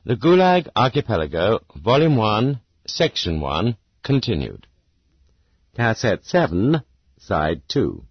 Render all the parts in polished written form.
The Gulag Archipelago, Volume 1, Section 1, continued. Cassette 7, Side 2.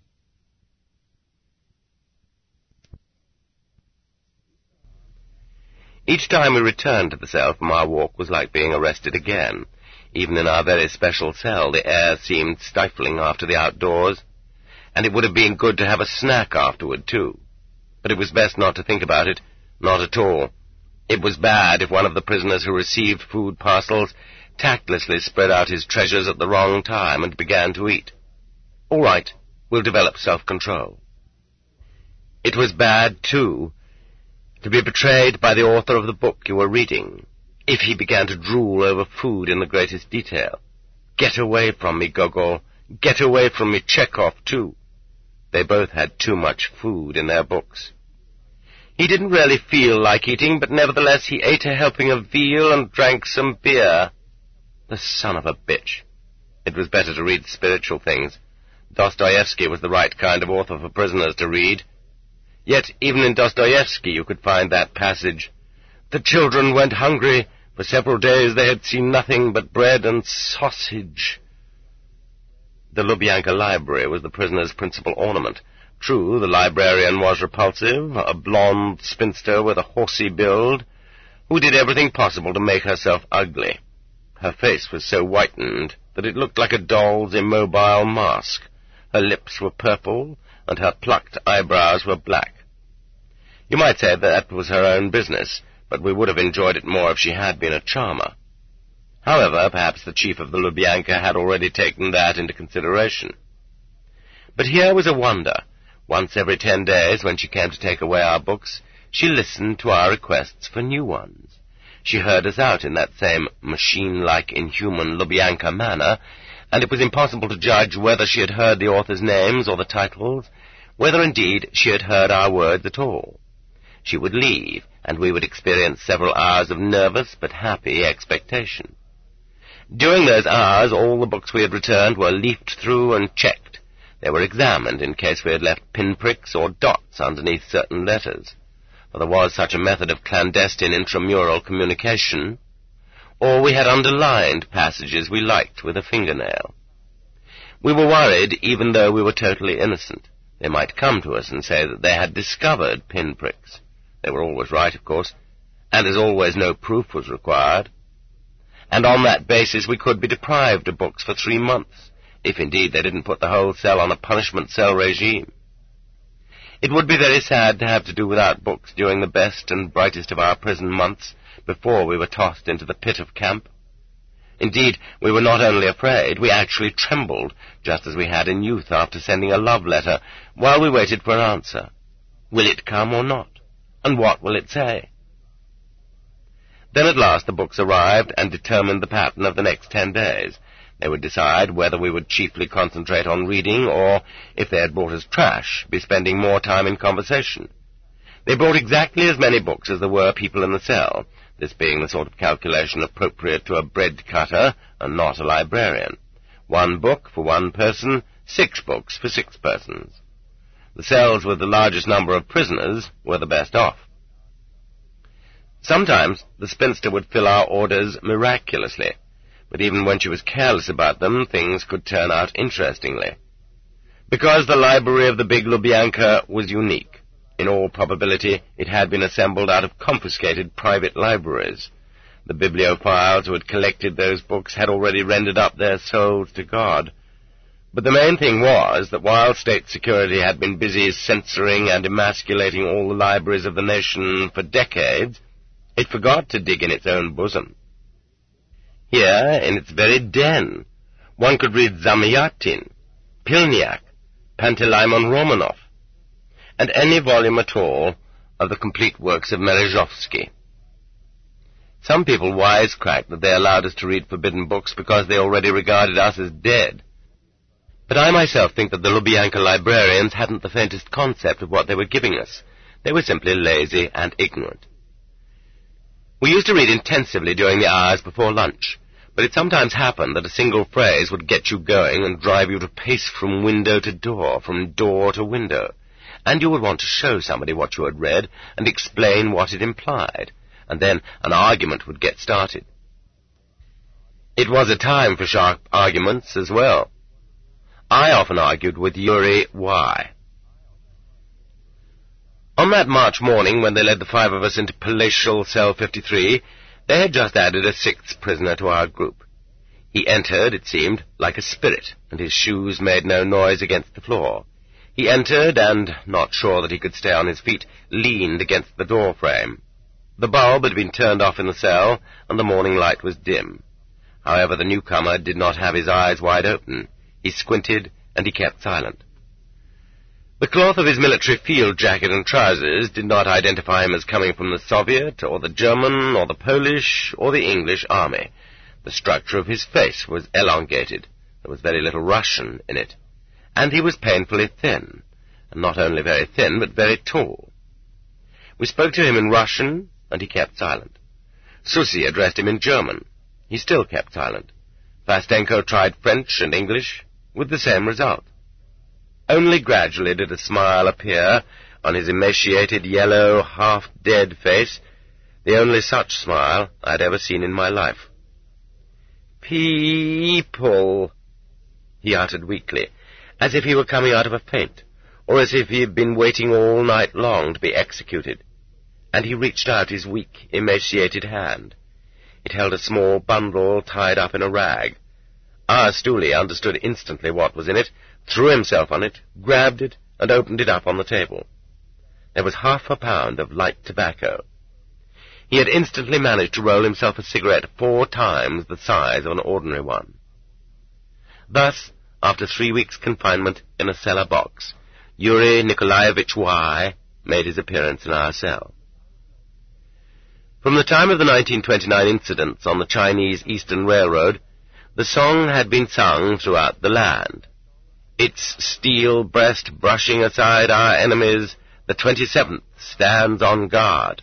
Each time we returned to the cell from our walk was like being arrested again. Even in our very special cell, the air seemed stifling after the outdoors, and it would have been good to have a snack afterward, too. But it was best not to think about it, not at all. It was bad if one of the prisoners who received food parcels tactlessly spread out his treasures at the wrong time and began to eat. All right, we'll develop self-control. It was bad, too, to be betrayed by the author of the book you were reading, if he began to drool over food in the greatest detail. Get away from me, Gogol. Get away from me, Chekhov, too. They both had too much food in their books. He didn't really feel like eating, but nevertheless he ate a helping of veal and drank some beer. The son of a bitch. It was better to read spiritual things. Dostoevsky was the right kind of author for prisoners to read. Yet even in Dostoevsky you could find that passage. The children went hungry. For several days they had seen nothing but bread and sausage. The Lubyanka Library was the prisoner's principal ornament. True, the librarian was repulsive, a blonde spinster with a horsey build, who did everything possible to make herself ugly. Her face was so whitened that it looked like a doll's immobile mask. Her lips were purple, and her plucked eyebrows were black. You might say that was her own business, but we would have enjoyed it more if she had been a charmer. However, perhaps the chief of the Lubyanka had already taken that into consideration. But here was a wonder. Once every 10 days, when she came to take away our books, she listened to our requests for new ones. She heard us out in that same machine-like, inhuman Lubyanka manner, and it was impossible to judge whether she had heard the authors' names or the titles, whether indeed she had heard our words at all. She would leave, and we would experience several hours of nervous but happy expectation. During those hours, all the books we had returned were leafed through and checked. They were examined in case we had left pinpricks or dots underneath certain letters, for there was such a method of clandestine intramural communication, or we had underlined passages we liked with a fingernail. We were worried even though we were totally innocent. They might come to us and say that they had discovered pinpricks. They were always right, of course, and as always no proof was required. And on that basis we could be deprived of books for 3 months, if indeed they didn't put the whole cell on a punishment cell regime. It would be very sad to have to do without books during the best and brightest of our prison months before we were tossed into the pit of camp. Indeed, we were not only afraid, we actually trembled, just as we had in youth after sending a love letter, while we waited for an answer. Will it come or not? And what will it say? Then at last the books arrived and determined the pattern of the next 10 days. They would decide whether we would chiefly concentrate on reading, or, if they had brought us trash, be spending more time in conversation. They brought exactly as many books as there were people in the cell, this being the sort of calculation appropriate to a bread-cutter and not a librarian. 1 book for 1 person, 6 books for 6 persons. The cells with the largest number of prisoners were the best off. Sometimes the spinster would fill our orders miraculously, but even when she was careless about them, things could turn out interestingly. Because the library of the big Lubyanka was unique, in all probability it had been assembled out of confiscated private libraries. The bibliophiles who had collected those books had already rendered up their souls to God. But the main thing was that while state security had been busy censoring and emasculating all the libraries of the nation for decades, it forgot to dig in its own bosom. Here, in its very den, one could read Zamyatin, Pilniak, Panteleimon Romanov, and any volume at all of the complete works of Merezhovsky. Some people wisecracked that they allowed us to read forbidden books because they already regarded us as dead. But I myself think that the Lubyanka librarians hadn't the faintest concept of what they were giving us. They were simply lazy and ignorant. We used to read intensively during the hours before lunch, but it sometimes happened that a single phrase would get you going and drive you to pace from window to door, from door to window, and you would want to show somebody what you had read and explain what it implied, and then an argument would get started. It was a time for sharp arguments as well. I often argued with Yuri Y. On that March morning, when they led the 5 of us into palatial cell 53, they had just added a 6th prisoner to our group. He entered, it seemed, like a spirit, and his shoes made no noise against the floor. He entered, and, not sure that he could stay on his feet, leaned against the door frame. The bulb had been turned off in the cell, and the morning light was dim. However, the newcomer did not have his eyes wide open. He squinted, and he kept silent. The cloth of his military field jacket and trousers did not identify him as coming from the Soviet, or the German, or the Polish, or the English army. The structure of his face was elongated. There was very little Russian in it. And he was painfully thin, and not only very thin, but very tall. We spoke to him in Russian, and he kept silent. Susi addressed him in German. He still kept silent. Vastenko tried French and English, with the same result. Only gradually did a smile appear on his emaciated, yellow, half-dead face, the only such smile I had ever seen in my life. "People," he uttered weakly, as if he were coming out of a faint, or as if he had been waiting all night long to be executed. And he reached out his weak, emaciated hand. It held a small bundle tied up in a rag. Our stoolie understood instantly what was in it, threw himself on it, grabbed it, and opened it up on the table. There was half a pound of light tobacco. He had instantly managed to roll himself a cigarette 4 times the size of an ordinary one. Thus, after 3 weeks' confinement in a cellar box, Yuri Nikolaevich Y. made his appearance in our cell. From the time of the 1929 incidents on the Chinese Eastern Railroad, the song had been sung throughout the land. Its steel breast brushing aside our enemies, the 27th stands on guard.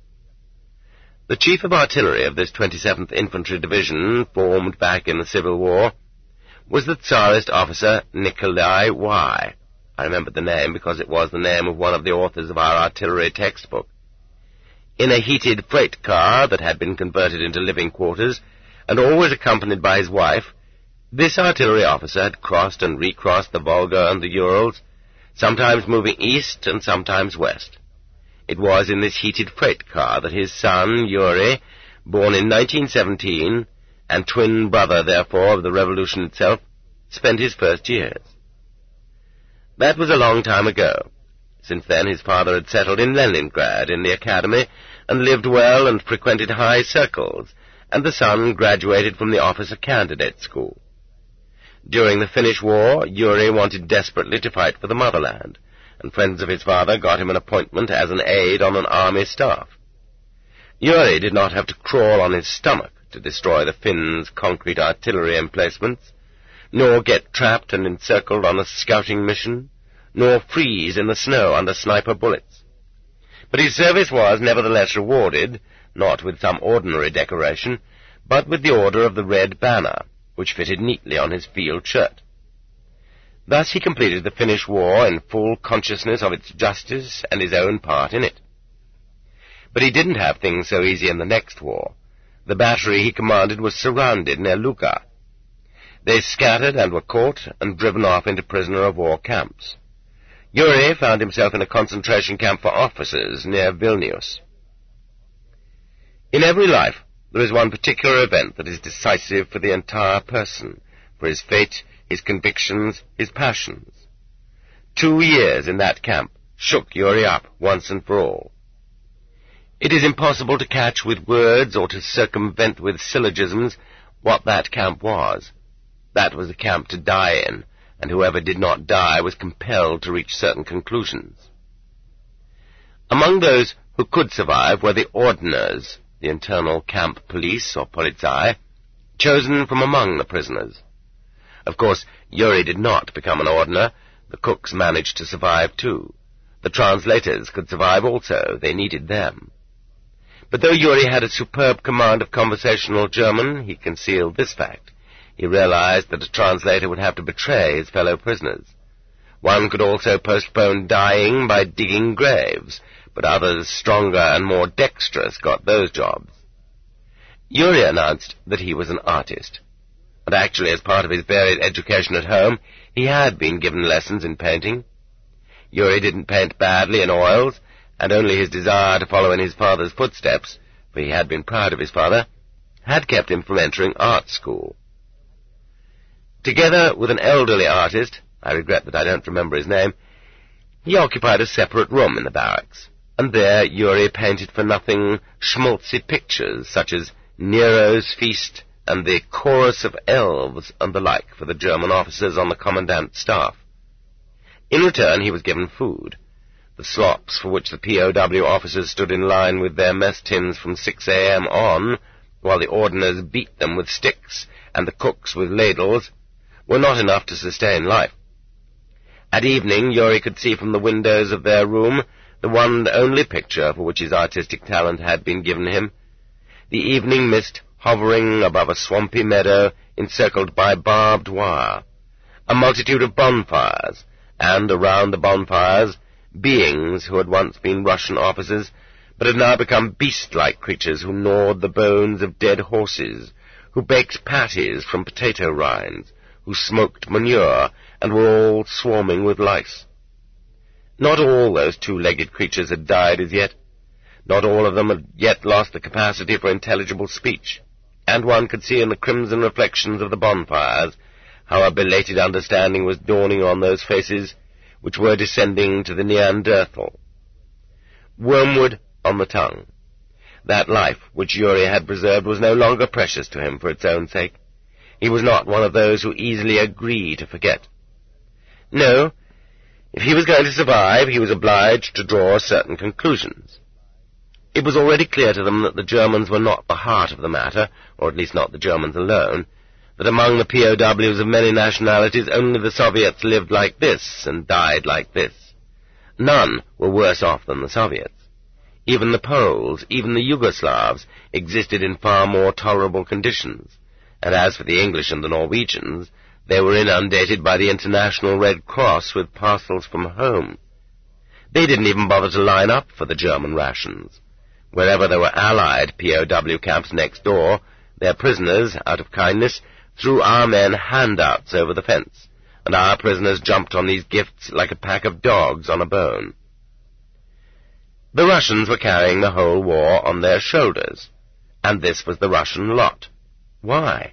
The chief of artillery of this 27th Infantry Division, formed back in the Civil War, was the Tsarist officer Nikolai Y. I remembered the name because it was the name of one of the authors of our artillery textbook. In a heated freight car that had been converted into living quarters, and always accompanied by his wife, this artillery officer had crossed and recrossed the Volga and the Urals, sometimes moving east and sometimes west. It was in this heated freight car that his son, Yuri, born in 1917, and twin brother, therefore, of the revolution itself, spent his first years. That was a long time ago. Since then his father had settled in Leningrad in the academy, and lived well and frequented high circles, and the son graduated from the officer candidate school. During the Finnish War, Yuri wanted desperately to fight for the motherland, and friends of his father got him an appointment as an aide on an army staff. Yuri did not have to crawl on his stomach to destroy the Finns' concrete artillery emplacements, nor get trapped and encircled on a scouting mission, nor freeze in the snow under sniper bullets. But his service was nevertheless rewarded, not with some ordinary decoration, but with the Order of the Red Banner, which fitted neatly on his field shirt. Thus he completed the Finnish War in full consciousness of its justice and his own part in it. But he didn't have things so easy in the next war. The battery he commanded was surrounded near Luka. They scattered and were caught and driven off into prisoner-of-war camps. Yuri found himself in a concentration camp for officers near Vilnius. In every life, there is one particular event that is decisive for the entire person, for his fate, his convictions, his passions. 2 years in that camp shook Yuri up once and for all. It is impossible to catch with words or to circumvent with syllogisms what that camp was. That was a camp to die in, and whoever did not die was compelled to reach certain conclusions. Among those who could survive were the ordners, the internal camp police, or Polizei, chosen from among the prisoners. Of course, Yuri did not become an ordner. The cooks managed to survive too. The translators could survive also. They needed them. But though Yuri had a superb command of conversational German, he concealed this fact. He realized that a translator would have to betray his fellow prisoners. One could also postpone dying by digging graves, but others stronger and more dexterous got those jobs. Yuri announced that he was an artist, and actually as part of his varied education at home, he had been given lessons in painting. Yuri didn't paint badly in oils, and only his desire to follow in his father's footsteps, for he had been proud of his father, had kept him from entering art school. Together with an elderly artist, I regret that I don't remember his name, he occupied a separate room in the barracks, and there Yuri painted for nothing schmaltzy pictures such as Nero's Feast and the Chorus of Elves and the like for the German officers on the commandant's staff. In return he was given food, the slops for which the POW officers stood in line with their mess tins from 6 a.m. on, while the ordners beat them with sticks and the cooks with ladles, were not enough to sustain life. At evening Yuri could see from the windows of their room the one and only picture for which his artistic talent had been given him, the evening mist hovering above a swampy meadow encircled by barbed wire, a multitude of bonfires, and around the bonfires beings who had once been Russian officers, but had now become beast-like creatures who gnawed the bones of dead horses, who baked patties from potato rinds, who smoked manure, and were all swarming with lice. Not all those two-legged creatures had died as yet. Not all of them had yet lost the capacity for intelligible speech, and one could see in the crimson reflections of the bonfires how a belated understanding was dawning on those faces which were descending to the Neanderthal. Wormwood on the tongue. That life which Yuri had preserved was no longer precious to him for its own sake. He was not one of those who easily agree to forget. No, if he was going to survive, he was obliged to draw certain conclusions. It was already clear to them that the Germans were not the heart of the matter, or at least not the Germans alone, that among the POWs of many nationalities only the Soviets lived like this and died like this. None were worse off than the Soviets. Even the Poles, even the Yugoslavs, existed in far more tolerable conditions, and as for the English and the Norwegians, they were inundated by the International Red Cross with parcels from home. They didn't even bother to line up for the German rations. Wherever there were Allied POW camps next door, their prisoners, out of kindness, threw our men handouts over the fence, and our prisoners jumped on these gifts like a pack of dogs on a bone. The Russians were carrying the whole war on their shoulders, and this was the Russian lot. Why?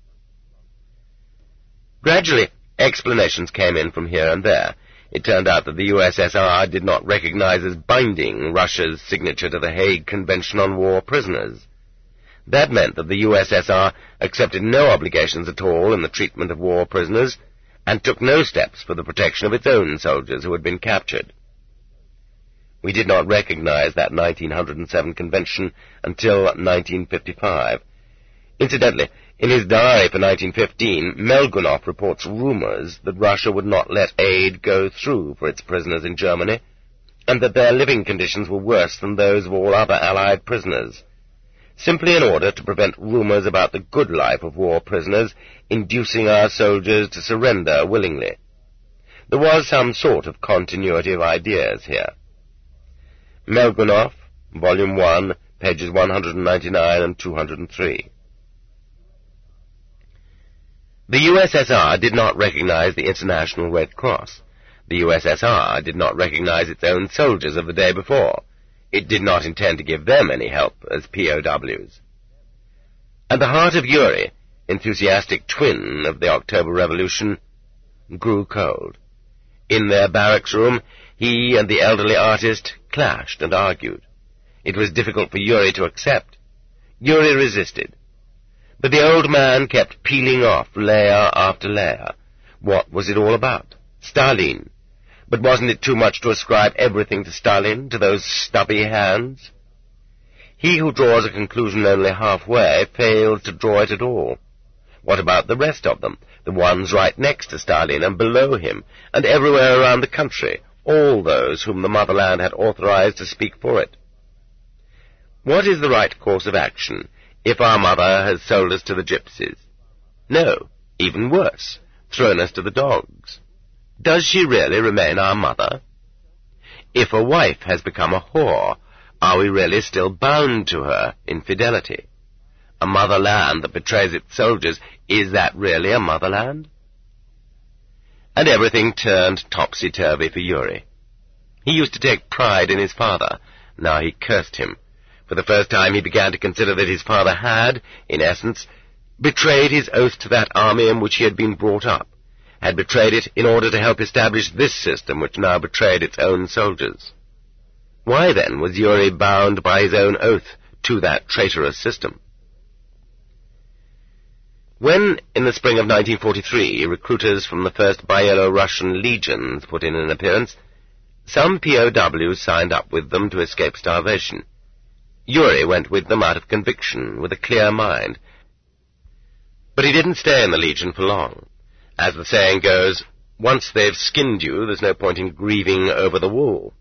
Gradually, explanations came in from here and there. It turned out that the USSR did not recognize as binding Russia's signature to the Hague Convention on War Prisoners. That meant that the USSR accepted no obligations at all in the treatment of war prisoners, and took no steps for the protection of its own soldiers who had been captured. We did not recognize that 1907 convention until 1955. Incidentally, in his diary for 1915, Melgunov reports rumors that Russia would not let aid go through for its prisoners in Germany, and that their living conditions were worse than those of all other Allied prisoners, simply in order to prevent rumors about the good life of war prisoners inducing our soldiers to surrender willingly. There was some sort of continuity of ideas here. Melgunov, Volume 1, pages 199 and 203. The USSR did not recognize the International Red Cross. The USSR did not recognize its own soldiers of the day before. It did not intend to give them any help as POWs. And the heart of Yuri, enthusiastic twin of the October Revolution, grew cold. In their barracks room, he and the elderly artist clashed and argued. It was difficult for Yuri to accept. Yuri resisted. But the old man kept peeling off layer after layer. What was it all about? Stalin. But wasn't it too much to ascribe everything to Stalin, to those stubby hands? He who draws a conclusion only halfway fails to draw it at all. What about the rest of them, the ones right next to Stalin and below him, and everywhere around the country, all those whom the motherland had authorized to speak for it? What is the right course of action if our mother has sold us to the gypsies? No, even worse, thrown us to the dogs. Does she really remain our mother? If a wife has become a whore, are we really still bound to her in fidelity? A motherland that betrays its soldiers, is that really a motherland? And everything turned topsy-turvy for Yuri. He used to take pride in his father. Now he cursed him. For the first time he began to consider that his father had, in essence, betrayed his oath to that army in which he had been brought up, had betrayed it in order to help establish this system which now betrayed its own soldiers. Why, then, was Yuri bound by his own oath to that traitorous system? When, in the spring of 1943, recruiters from the first Byelo-Russian legions put in an appearance, some POWs signed up with them to escape starvation. Yuri went with them out of conviction, with a clear mind. But he didn't stay in the Legion for long. As the saying goes, once they've skinned you, there's no point in grieving over the wool.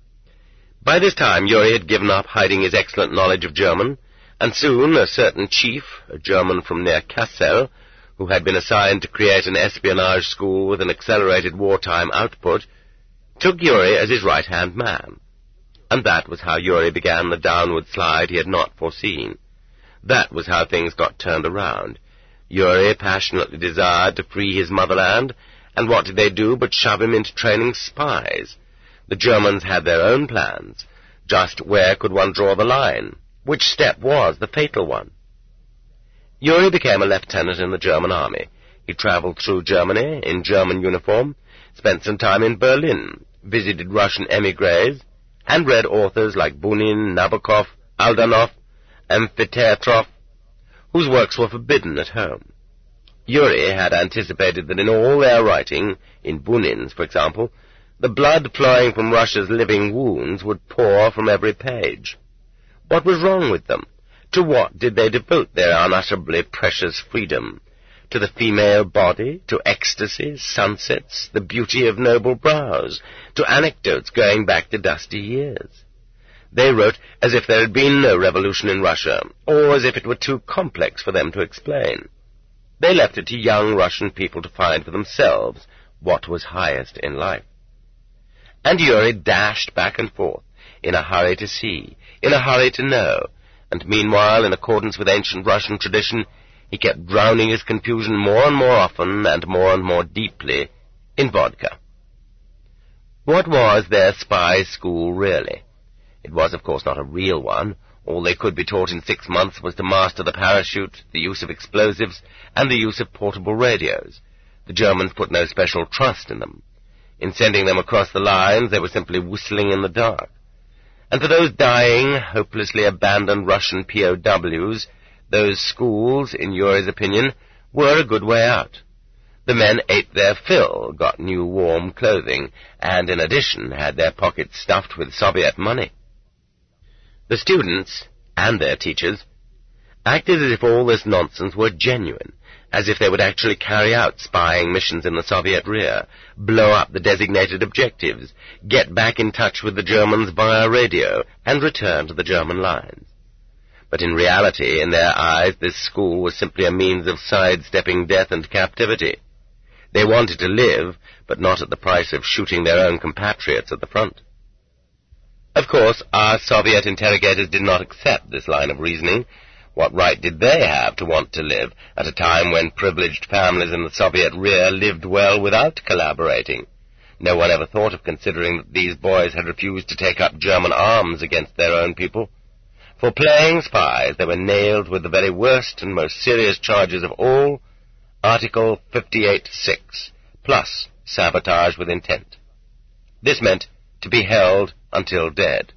By this time, Yuri had given up hiding his excellent knowledge of German, and soon a certain chief, a German from near Kassel, who had been assigned to create an espionage school with an accelerated wartime output, took Yuri as his right-hand man. And that was how Yuri began the downward slide he had not foreseen. That was how things got turned around. Yuri passionately desired to free his motherland, and what did they do but shove him into training spies? The Germans had their own plans. Just where could one draw the line? Which step was the fatal one? Yuri became a lieutenant in the German army. He travelled through Germany in German uniform, spent some time in Berlin, visited Russian émigrés, and read authors like Bunin, Nabokov, Aldanov, Amfiteatrov, whose works were forbidden at home. Yuri had anticipated that in all their writing, in Bunin's, for example, the blood flowing from Russia's living wounds would pour from every page. What was wrong with them? To what did they devote their unutterably precious freedom? To the female body, to ecstasy, sunsets, the beauty of noble brows, to anecdotes going back to dusty years. They wrote as if there had been no revolution in Russia, or as if it were too complex for them to explain. They left it to young Russian people to find for themselves what was highest in life. And Yuri dashed back and forth, in a hurry to see, in a hurry to know, and meanwhile, in accordance with ancient Russian tradition, he kept drowning his confusion more and more often and more deeply in vodka. What was their spy school really? It was, of course, not a real one. All they could be taught in 6 months was to master the parachute, the use of explosives, and the use of portable radios. The Germans put no special trust in them. In sending them across the lines, they were simply whistling in the dark. And for those dying, hopelessly abandoned Russian POWs, those schools, in Yuri's opinion, were a good way out. The men ate their fill, got new warm clothing, and in addition had their pockets stuffed with Soviet money. The students, and their teachers, acted as if all this nonsense were genuine, as if they would actually carry out spying missions in the Soviet rear, blow up the designated objectives, get back in touch with the Germans via radio, and return to the German lines. But in reality, in their eyes, this school was simply a means of sidestepping death and captivity. They wanted to live, but not at the price of shooting their own compatriots at the front. Of course, our Soviet interrogators did not accept this line of reasoning. What right did they have to want to live at a time when privileged families in the Soviet rear lived well without collaborating? No one ever thought of considering that these boys had refused to take up German arms against their own people. For playing spies, they were nailed with the very worst and most serious charges of all, Article 58.6, plus sabotage with intent. This meant to be held until dead.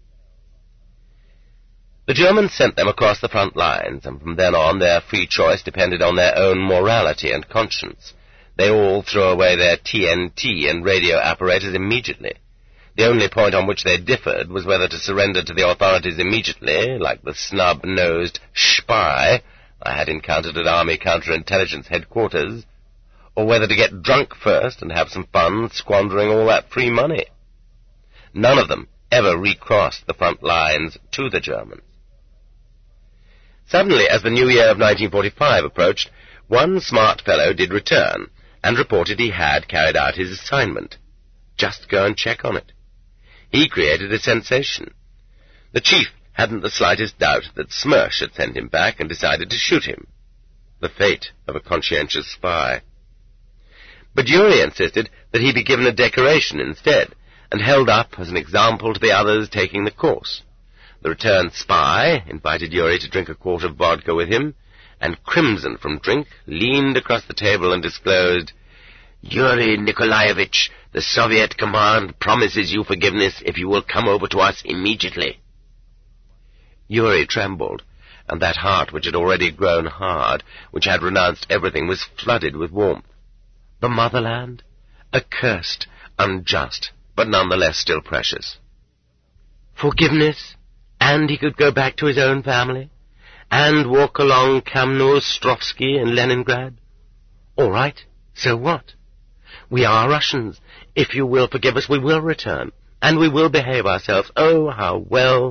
The Germans sent them across the front lines, and from then on their free choice depended on their own morality and conscience. They all threw away their TNT and radio apparatus immediately. The only point on which they differed was whether to surrender to the authorities immediately, like the snub-nosed spy I had encountered at Army Counterintelligence Headquarters, or whether to get drunk first and have some fun squandering all that free money. None of them ever recrossed the front lines to the Germans. Suddenly, as the new year of 1945 approached, one smart fellow did return, and reported he had carried out his assignment. Just go and check on it. He created a sensation. The chief hadn't the slightest doubt that Smersh had sent him back and decided to shoot him. The fate of a conscientious spy. But Yuri insisted that he be given a decoration instead, and held up as an example to the others taking the course. The returned spy invited Yuri to drink a quart of vodka with him, and, crimson from drink, leaned across the table and disclosed, "Yuri Nikolaevich, the Soviet command promises you forgiveness if you will come over to us immediately." Yuri trembled, and that heart which had already grown hard, which had renounced everything, was flooded with warmth. The motherland? Accursed, unjust, but nonetheless still precious. Forgiveness? And he could go back to his own family? And walk along Kamennoi-Ostrovsky in Leningrad? All right, so what? We are Russians. If you will forgive us, we will return, and we will behave ourselves. Oh, how well!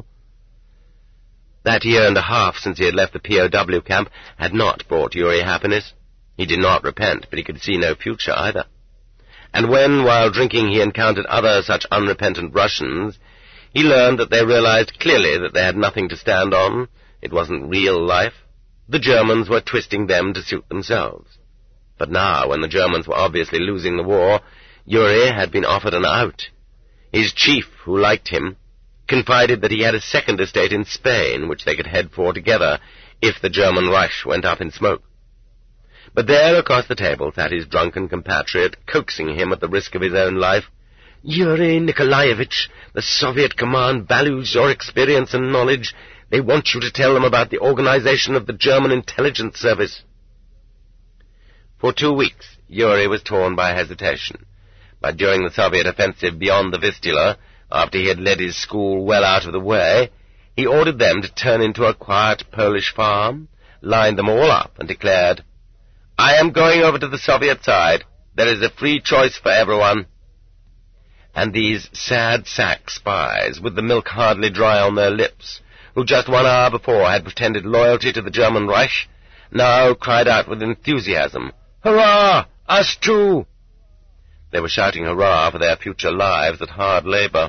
That year and a half since he had left the POW camp had not brought Yuri happiness. He did not repent, but he could see no future either. And when, while drinking, he encountered other such unrepentant Russians, he learned that they realized clearly that they had nothing to stand on. It wasn't real life. The Germans were twisting them to suit themselves. But now, when the Germans were obviously losing the war, Yuri had been offered an out. His chief, who liked him, confided that he had a second estate in Spain, which they could head for together if the German Reich went up in smoke. But there, across the table, sat his drunken compatriot, coaxing him at the risk of his own life. "Yuri Nikolaevich, the Soviet command values your experience and knowledge. They want you to tell them about the organization of the German intelligence service." For 2 weeks, Yuri was torn by hesitation. But during the Soviet offensive beyond the Vistula, after he had led his school well out of the way, he ordered them to turn into a quiet Polish farm, lined them all up, and declared, "I am going over to the Soviet side. There is a free choice for everyone." And these sad sack spies, with the milk hardly dry on their lips, who just 1 hour before had pretended loyalty to the German Reich, now cried out with enthusiasm, "Hurrah! Us too!" They were shouting hurrah for their future lives at hard labor.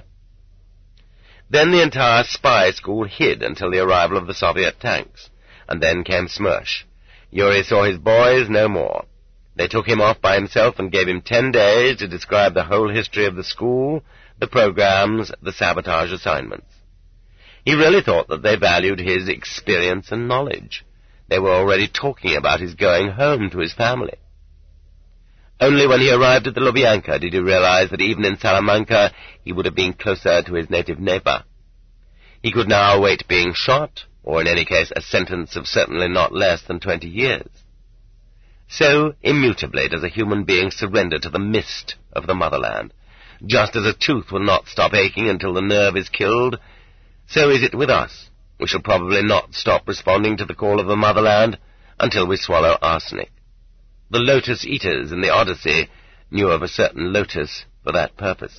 Then the entire spy school hid until the arrival of the Soviet tanks, and then came Smersh. Yuri saw his boys no more. They took him off by himself and gave him 10 days to describe the whole history of the school, the programs, the sabotage assignments. He really thought that they valued his experience and knowledge. They were already talking about his going home to his family. Only when he arrived at the Lubyanka did he realize that even in Salamanca he would have been closer to his native neighbor. He could now await being shot, or in any case a sentence of certainly not less than 20 years. So immutably does a human being surrender to the mist of the motherland. Just as a tooth will not stop aching until the nerve is killed, so is it with us. We shall probably not stop responding to the call of the motherland until we swallow arsenic. The lotus eaters in the Odyssey knew of a certain lotus for that purpose.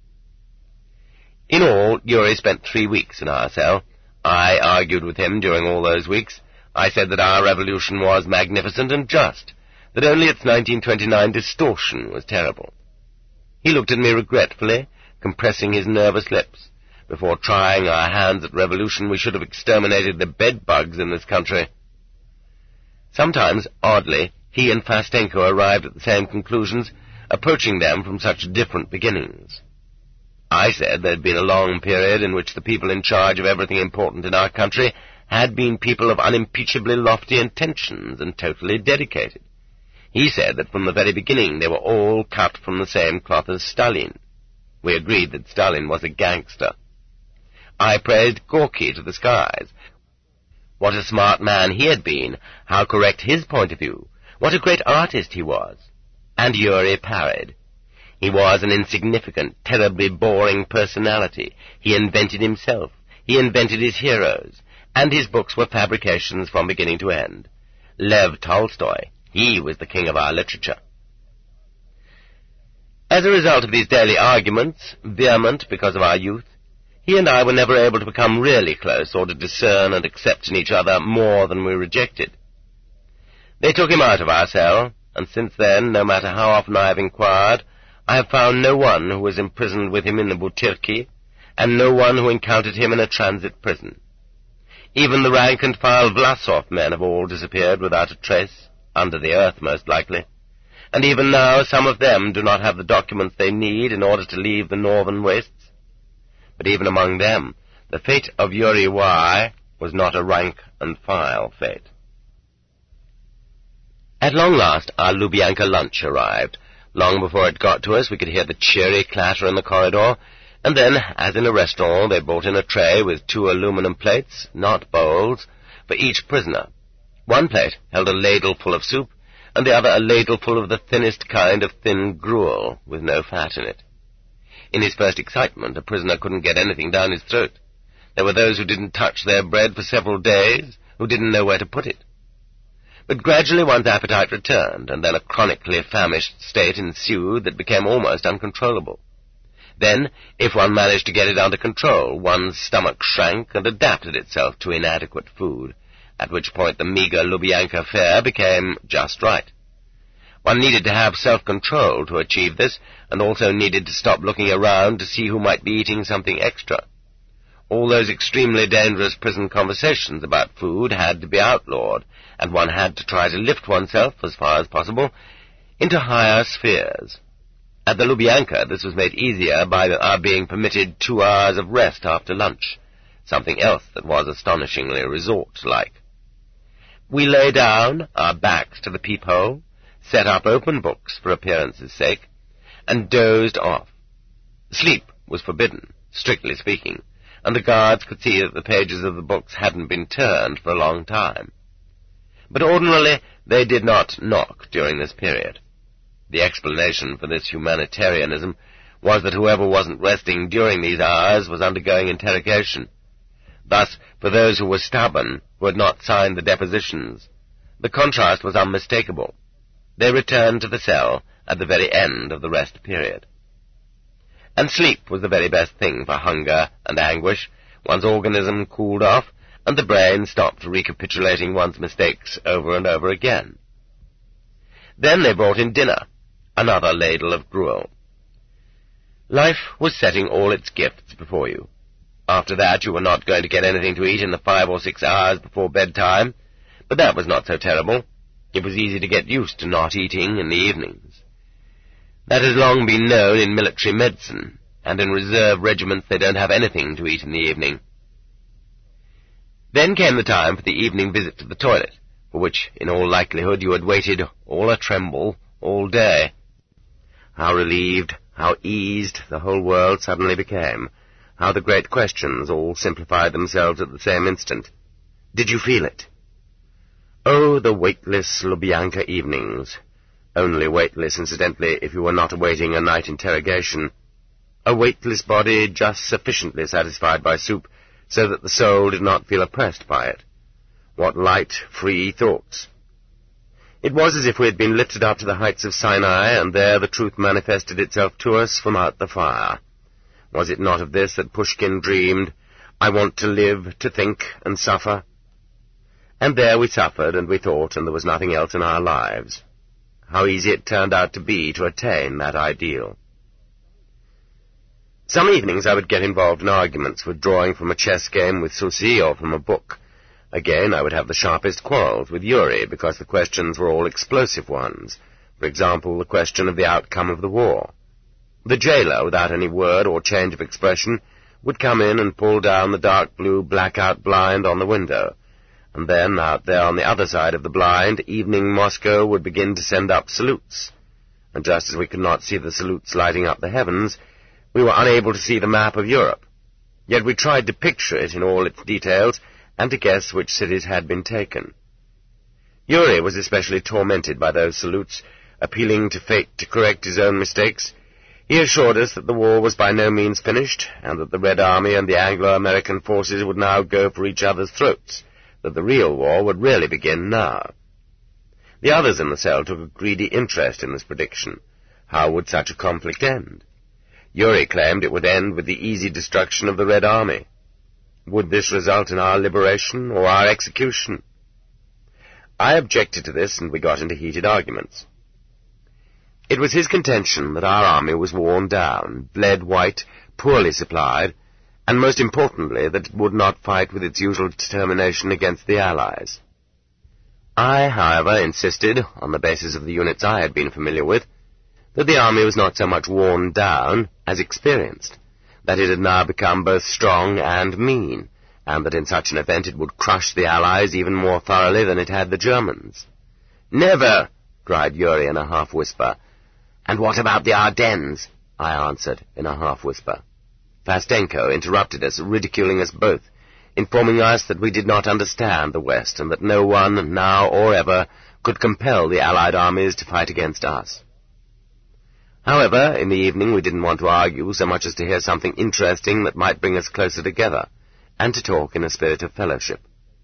In all, Yuri spent 3 weeks in our cell. I argued with him during all those weeks. I said that our revolution was magnificent and just, that only its 1929 distortion was terrible. He looked at me regretfully, compressing his nervous lips. Before trying our hands at revolution, we should have exterminated the bedbugs in this country. Sometimes, oddly, he and Fastenko arrived at the same conclusions, approaching them from such different beginnings. I said there had been a long period in which the people in charge of everything important in our country had been people of unimpeachably lofty intentions and totally dedicated. He said that from the very beginning they were all cut from the same cloth as Stalin. We agreed that Stalin was a gangster. I praised Gorky to the skies. What a smart man he had been, how correct his point of view, what a great artist he was. And Yuri parried. He was an insignificant, terribly boring personality. He invented himself. He invented his heroes. And his books were fabrications from beginning to end. Lev Tolstoy, he was the king of our literature. As a result of these daily arguments, vehement because of our youth, he and I were never able to become really close or to discern and accept in each other more than we rejected. They took him out of our cell, and since then, no matter how often I have inquired, I have found no one who was imprisoned with him in the Butyrki, and no one who encountered him in a transit prison. Even the rank-and-file Vlasov men have all disappeared without a trace, under the earth most likely, and even now some of them do not have the documents they need in order to leave the northern wastes. But even among them, the fate of Yuri Y was not a rank-and-file fate. At long last, our Lubyanka lunch arrived. Long before it got to us, we could hear the cheery clatter in the corridor, and then, as in a restaurant, they brought in a tray with 2 aluminum plates, not bowls, for each prisoner. One plate held a ladle full of soup, and the other a ladle full of the thinnest kind of thin gruel, with no fat in it. In his first excitement, a prisoner couldn't get anything down his throat. There were those who didn't touch their bread for several days, who didn't know where to put it. But gradually one's appetite returned, and then a chronically famished state ensued that became almost uncontrollable. Then, if one managed to get it under control, one's stomach shrank and adapted itself to inadequate food, at which point the meager Lubyanka fare became just right. One needed to have self-control to achieve this, and also needed to stop looking around to see who might be eating something extra. All those extremely dangerous prison conversations about food had to be outlawed, and one had to try to lift oneself, as far as possible, into higher spheres. At the Lubyanka, this was made easier by our being permitted 2 hours of rest after lunch, something else that was astonishingly resort-like. We lay down, our backs to the peephole, set up open books for appearance's sake, and dozed off. Sleep was forbidden, strictly speaking, and the guards could see that the pages of the books hadn't been turned for a long time. But ordinarily they did not knock during this period. The explanation for this humanitarianism was that whoever wasn't resting during these hours was undergoing interrogation. Thus, for those who were stubborn, who had not signed the depositions, the contrast was unmistakable. They returned to the cell at the very end of the rest period. And sleep was the very best thing for hunger and anguish. One's organism cooled off, and the brain stopped recapitulating one's mistakes over and over again. Then they brought in dinner, another ladle of gruel. Life was setting all its gifts before you. After that, you were not going to get anything to eat in the 5 or 6 hours before bedtime, but that was not so terrible. It was easy to get used to not eating in the evenings. That has long been known in military medicine, and in reserve regiments they don't have anything to eat in the evening. Then came the time for the evening visit to the toilet, for which, in all likelihood, you had waited all a-tremble all day. How relieved, how eased the whole world suddenly became, how the great questions all simplified themselves at the same instant. Did you feel it? Oh, the weightless Lubyanka evenings. Only weightless, incidentally, if you were not awaiting a night interrogation. A weightless body just sufficiently satisfied by soup, so that the soul did not feel oppressed by it. What light, free thoughts! It was as if we had been lifted up to the heights of Sinai, and there the truth manifested itself to us from out the fire. Was it not of this that Pushkin dreamed, "I want to live, to think, and suffer"? And there we suffered, and we thought, and there was nothing else in our lives. How easy it turned out to be to attain that ideal. Some evenings I would get involved in arguments, withdrawing from a chess game with Susi or from a book. Again, I would have the sharpest quarrels with Yuri, because the questions were all explosive ones. For example, the question of the outcome of the war. The jailer, without any word or change of expression, would come in and pull down the dark blue blackout blind on the window, and then, out there on the other side of the blind, evening Moscow would begin to send up salutes. And just as we could not see the salutes lighting up the heavens, we were unable to see the map of Europe. Yet we tried to picture it in all its details, and to guess which cities had been taken. Yuri was especially tormented by those salutes, appealing to fate to correct his own mistakes. He assured us that the war was by no means finished, and that the Red Army and the Anglo-American forces would now go for each other's throats, that the real war would really begin now. The others in the cell took a greedy interest in this prediction. How would such a conflict end? Yuri claimed it would end with the easy destruction of the Red Army. Would this result in our liberation or our execution? I objected to this, and we got into heated arguments. It was his contention that our army was worn down, bled white, poorly supplied, and most importantly that it would not fight with its usual determination against the Allies. I, however, insisted, on the basis of the units I had been familiar with, that the army was not so much worn down as experienced, that it had now become both strong and mean, and that in such an event it would crush the Allies even more thoroughly than it had the Germans. "Never!" cried Yuri in a half-whisper. "And what about the Ardennes?" I answered in a half-whisper. Fastenko interrupted us, ridiculing us both, informing us that we did not understand the West, and that no one, now or ever, could compel the Allied armies to fight against us. However, in the evening we didn't want to argue so much as to hear something interesting that might bring us closer together, and to talk in a spirit of fellowship.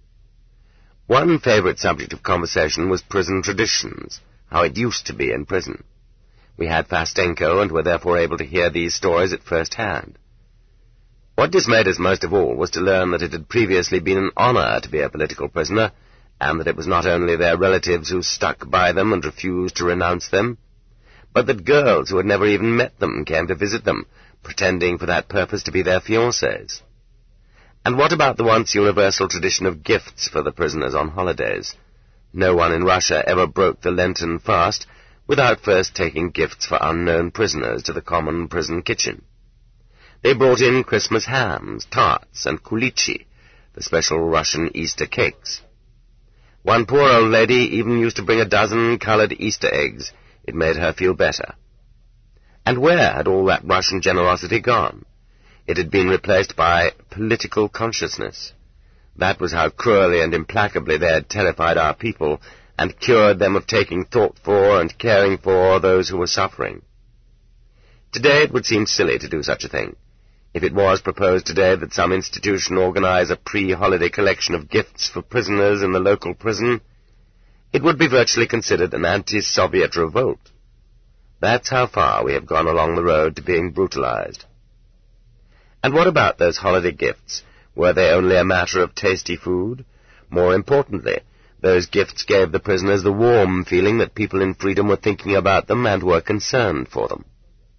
One favourite subject of conversation was prison traditions, how it used to be in prison. We had Fastenko, and were therefore able to hear these stories at first hand. What dismayed us most of all was to learn that it had previously been an honour to be a political prisoner, and that it was not only their relatives who stuck by them and refused to renounce them, but that girls who had never even met them came to visit them, pretending for that purpose to be their fiancés. And what about the once universal tradition of gifts for the prisoners on holidays? No one in Russia ever broke the Lenten fast without first taking gifts for unknown prisoners to the common prison kitchen. They brought in Christmas hams, tarts, and kulichi, the special Russian Easter cakes. One poor old lady even used to bring a dozen coloured Easter eggs. It made her feel better. And where had all that Russian generosity gone? It had been replaced by political consciousness. That was how cruelly and implacably they had terrified our people, and cured them of taking thought for and caring for those who were suffering. Today it would seem silly to do such a thing. If it was proposed today that some institution organize a pre-holiday collection of gifts for prisoners in the local prison, it would be virtually considered an anti-Soviet revolt. That's how far we have gone along the road to being brutalized. And what about those holiday gifts? Were they only a matter of tasty food? More importantly, those gifts gave the prisoners the warm feeling that people in freedom were thinking about them and were concerned for them.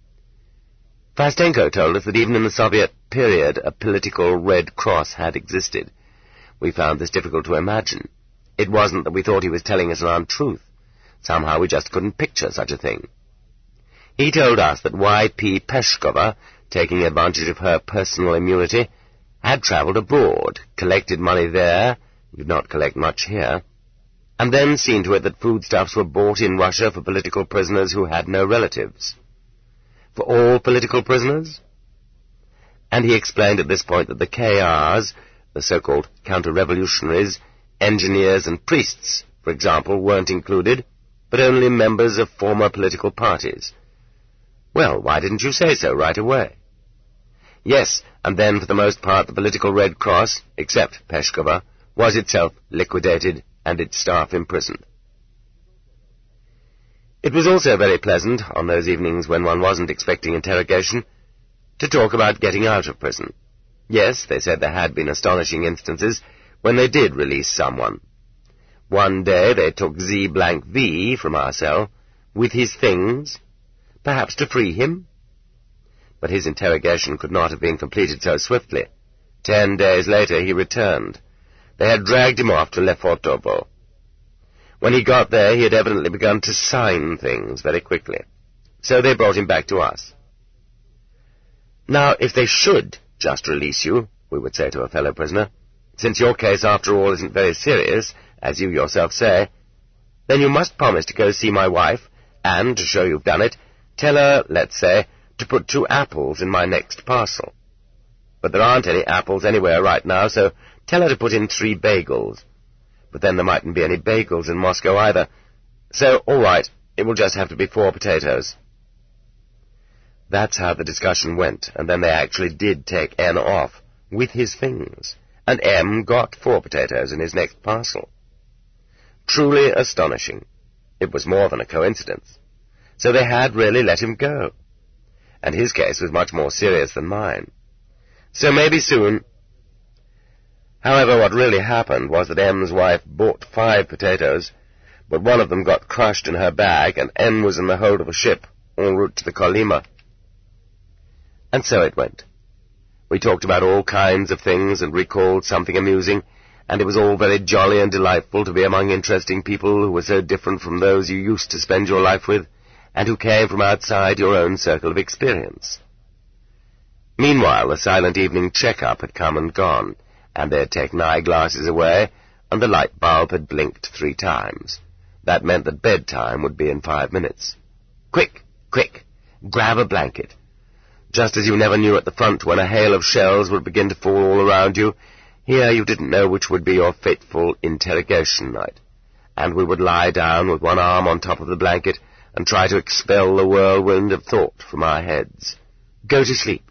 Fastenko told us that even in the Soviet period a political Red Cross had existed. We found this difficult to imagine. It wasn't that we thought he was telling us an untruth. Somehow we just couldn't picture such a thing. He told us that Y.P. Peshkova, taking advantage of her personal immunity, had travelled abroad, collected money there, did not collect much here, and then seen to it that foodstuffs were bought in Russia for political prisoners who had no relatives. For all political prisoners? And he explained at this point that the KRs, the so-called counter-revolutionaries, engineers and priests, for example, weren't included, but only members of former political parties. Well, why didn't you say so right away? Yes, and then for the most part the political Red Cross, except Peshkova, was itself liquidated and its staff imprisoned. It was also very pleasant, on those evenings when one wasn't expecting interrogation, to talk about getting out of prison. Yes, they said there had been astonishing instances when they did release someone. One day they took Z-V from our cell, with his things, perhaps to free him. But his interrogation could not have been completed so swiftly. 10 days later he returned. They had dragged him off to Lefortovo. When he got there he had evidently begun to sign things very quickly. So they brought him back to us. Now, if they should just release you, we would say to a fellow prisoner, since your case, after all, isn't very serious, as you yourself say, then you must promise to go see my wife, and, to show you've done it, tell her, let's say, to put 2 apples in my next parcel. But there aren't any apples anywhere right now, so tell her to put in 3 bagels. But then there mightn't be any bagels in Moscow either. So, all right, it will just have to be 4 potatoes. That's how the discussion went, and then they actually did take N off, with his things, and M got 4 potatoes in his next parcel. Truly astonishing. It was more than a coincidence. So they had really let him go. And his case was much more serious than mine. So maybe soon. However, what really happened was that M's wife bought 5 potatoes, but one of them got crushed in her bag, and M was in the hold of a ship, en route to the Kolyma. And so it went. We talked about all kinds of things and recalled something amusing, and it was all very jolly and delightful to be among interesting people who were so different from those you used to spend your life with, and who came from outside your own circle of experience. Meanwhile, the silent evening check-up had come and gone, and they had taken eyeglasses away, and the light bulb had blinked 3 times. That meant that bedtime would be in 5 minutes. Quick, quick, grab a blanket. Just as you never knew at the front when a hail of shells would begin to fall all around you, here you didn't know which would be your fateful interrogation night, and we would lie down with one arm on top of the blanket and try to expel the whirlwind of thought from our heads. Go to sleep.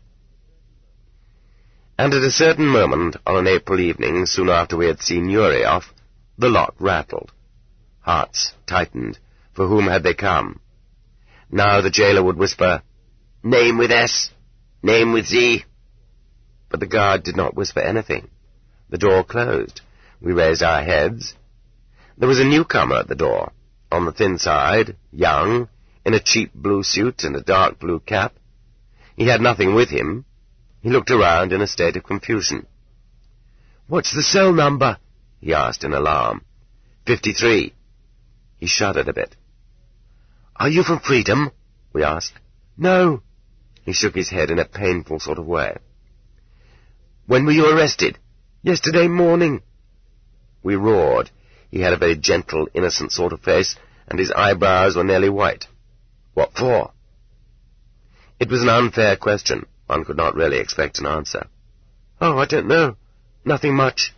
And at a certain moment on an April evening, soon after we had seen Yuri off, the lock rattled. Hearts tightened. For whom had they come? Now the jailer would whisper, "Name with S, name with Z." But the guard did not whisper anything. The door closed. We raised our heads. There was a newcomer at the door, on the thin side, young, in a cheap blue suit and a dark blue cap. He had nothing with him. He looked around in a state of confusion. "What's the cell number?" he asked in alarm. 53. He shuddered a bit. "Are you from Freedom?" we asked. "No." He shook his head in a painful sort of way. "When were you arrested?" "Yesterday morning." We roared. He had a very gentle, innocent sort of face, and his eyebrows were nearly white. "What for?" It was an unfair question. One could not really expect an answer. "Oh, I don't know. Nothing much."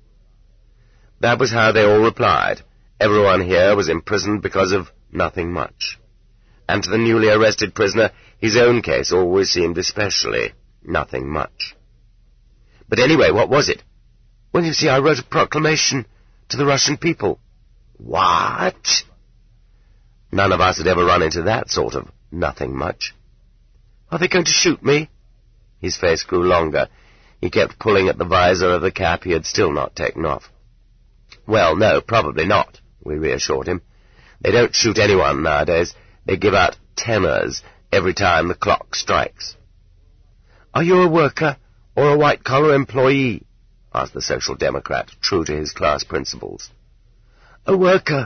That was how they all replied. Everyone here was imprisoned because of nothing much. And to the newly arrested prisoner, his own case always seemed especially nothing much. "But anyway, what was it?" "Well, you see, I wrote a proclamation to the Russian people." "What?" None of us had ever run into that sort of nothing much. "Are they going to shoot me?" His face grew longer. He kept pulling at the visor of the cap he had still not taken off. "Well, no, probably not," we reassured him. "They don't shoot anyone nowadays. They give out tenors every time the clock strikes." "Are you a worker or a white-collar employee?" asked the Social Democrat, true to his class principles. "A worker."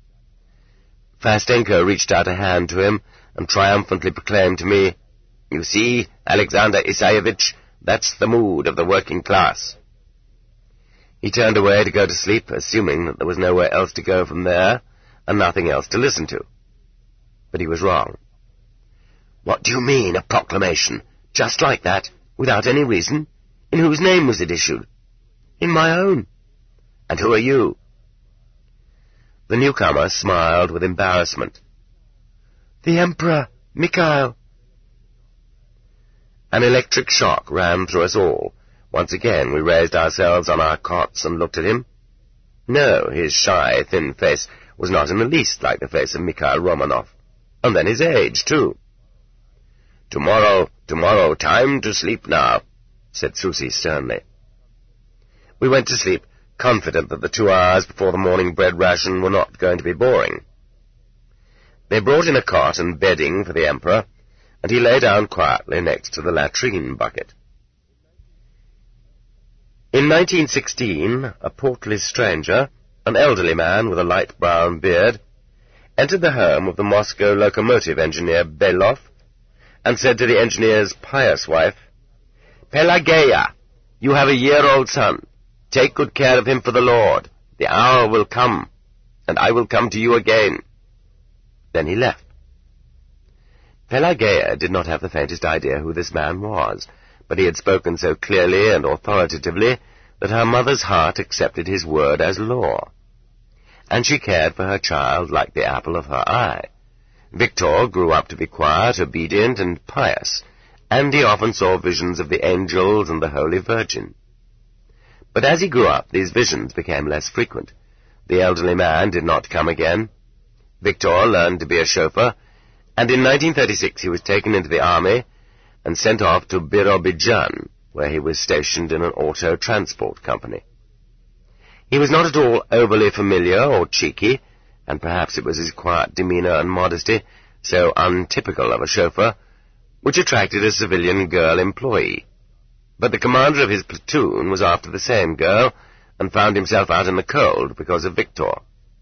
Fastenko reached out a hand to him and triumphantly proclaimed to me, "You see, Alexander Isayevich, that's the mood of the working class." He turned away to go to sleep, assuming that there was nowhere else to go from there and nothing else to listen to. But he was wrong. "What do you mean, a proclamation? Just like that, without any reason? In whose name was it issued?" "In my own." "And who are you?" The newcomer smiled with embarrassment. "The Emperor, Mikhail." An electric shock ran through us all. Once again we raised ourselves on our cots and looked at him. No, his shy, thin face was not in the least like the face of Mikhail Romanov. And then his age, too. Tomorrow, time to sleep now," said Susi sternly. We went to sleep, confident that the 2 hours before the morning bread ration were not going to be boring. They brought in a cot and bedding for the Emperor, and he lay down quietly next to the latrine bucket. In 1916, a portly stranger, an elderly man with a light brown beard, entered the home of the Moscow locomotive engineer Belov, and said to the engineer's pious wife, "Pelageya, you have a year-old son. Take good care of him for the Lord. The hour will come, and I will come to you again." Then he left. Pelageya did not have the faintest idea who this man was, but he had spoken so clearly and authoritatively that her mother's heart accepted his word as law. And she cared for her child like the apple of her eye. Victor grew up to be quiet, obedient, and pious, and he often saw visions of the angels and the Holy Virgin. But as he grew up, these visions became less frequent. The elderly man did not come again. Victor learned to be a chauffeur, and in 1936 he was taken into the army and sent off to Birobidzhan, where he was stationed in an auto transport company. He was not at all overly familiar or cheeky, and perhaps it was his quiet demeanor and modesty, so untypical of a chauffeur, which attracted a civilian girl employee. But the commander of his platoon was after the same girl, and found himself out in the cold because of Victor.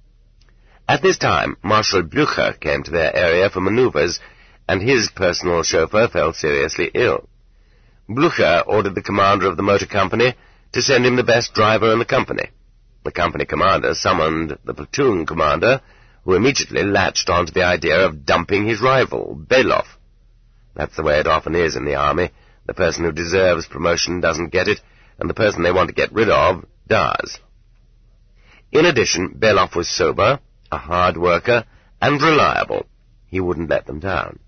At this time, Marshal Blücher came to their area for manoeuvres, and his personal chauffeur fell seriously ill. Blücher ordered the commander of the motor company to send him the best driver in the company. The company commander summoned the platoon commander, who immediately latched onto the idea of dumping his rival, Belov. That's the way it often is in the army. The person who deserves promotion doesn't get it, and the person they want to get rid of does. In addition, Belov was sober, a hard worker, and reliable. He wouldn't let them down.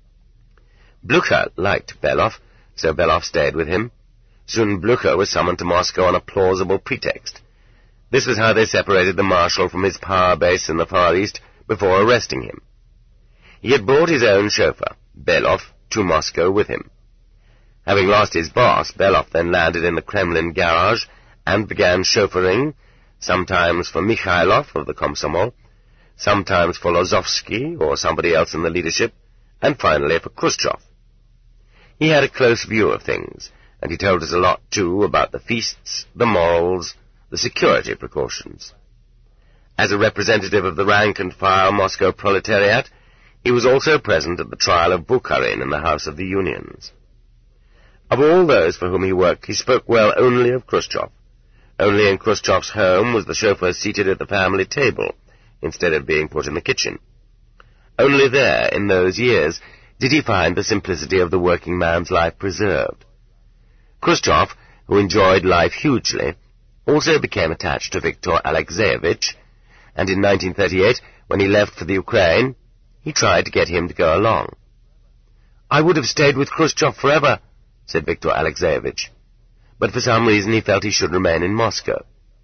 Blücher liked Belov, so Belov stayed with him. Soon Blücher was summoned to Moscow on a plausible pretext. This was how they separated the marshal from his power base in the Far East before arresting him. He had brought his own chauffeur, Belov, to Moscow with him. Having lost his boss, Belov then landed in the Kremlin garage and began chauffeuring, sometimes for Mikhailov of the Komsomol, sometimes for Lozovsky or somebody else in the leadership, and finally for Khrushchev. He had a close view of things, and he told us a lot, too, about the feasts, the morals, the security precautions. As a representative of the rank-and-file Moscow proletariat, he was also present at the trial of Bukharin in the House of the Unions. Of all those for whom he worked, he spoke well only of Khrushchev. Only in Khrushchev's home was the chauffeur seated at the family table, instead of being put in the kitchen. Only there, in those years, did he find the simplicity of the working man's life preserved. Khrushchev, who enjoyed life hugely, also became attached to Viktor Alexeyevich, and in 1938, when he left for the Ukraine, he tried to get him to go along. "I would have stayed with Khrushchev forever," said Viktor Alexeyevich, but for some reason he felt he should remain in Moscow.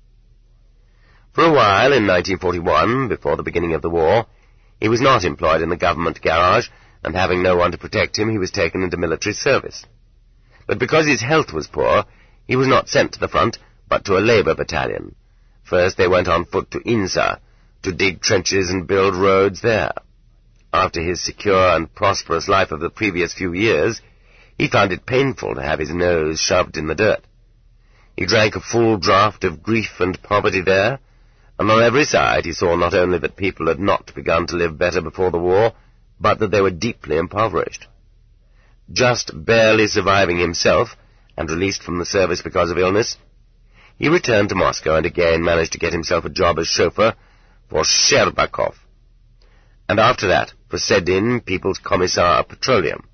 For a while, in 1941, before the beginning of the war, he was not employed in the government garage, and having no one to protect him, he was taken into military service. But because his health was poor, he was not sent to the front, but to a Labour battalion. First they went on foot to Insa, to dig trenches and build roads there. After his secure and prosperous life of the previous few years, he found it painful to have his nose shoved in the dirt. He drank a full draught of grief and poverty there, and on every side he saw not only that people had not begun to live better before the war, but that they were deeply impoverished. Just barely surviving himself, and released from the service because of illness, he returned to Moscow and again managed to get himself a job as chauffeur for Sherbakov, and after that for Sedin, People's Commissar of Petroleum.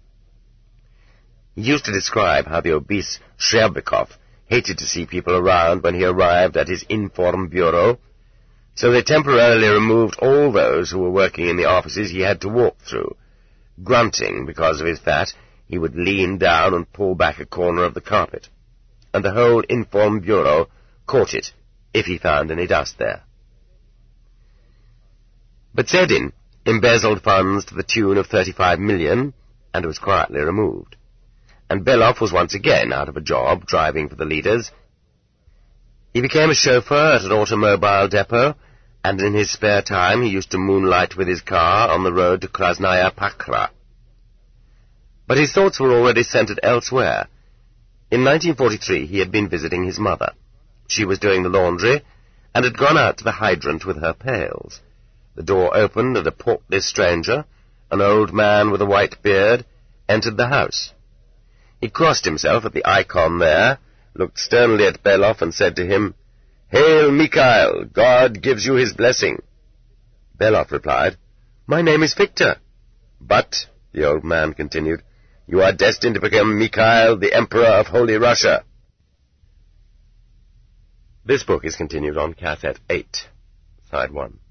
He used to describe how the obese Sherbakov hated to see people around when he arrived at his inform bureau, so they temporarily removed all those who were working in the offices he had to walk through. Grunting because of his fat, he would lean down and pull back a corner of the carpet, and the whole inform bureau caught it, if he found any dust there. But Sedin embezzled funds to the tune of 35 million, and was quietly removed. And Belov was once again out of a job, driving for the leaders. He became a chauffeur at an automobile depot, and in his spare time he used to moonlight with his car on the road to Krasnaya Pakra. But his thoughts were already centered elsewhere. In 1943 he had been visiting his mother. She was doing the laundry, and had gone out to the hydrant with her pails. The door opened, and a portly stranger, an old man with a white beard, entered the house. He crossed himself at the icon there, looked sternly at Belov, and said to him, "Hail, Mikhail! God gives you his blessing." Belov replied, "My name is Victor." "But," the old man continued, "you are destined to become Mikhail, the Emperor of Holy Russia." This book is continued on Cassette 8, Side 1.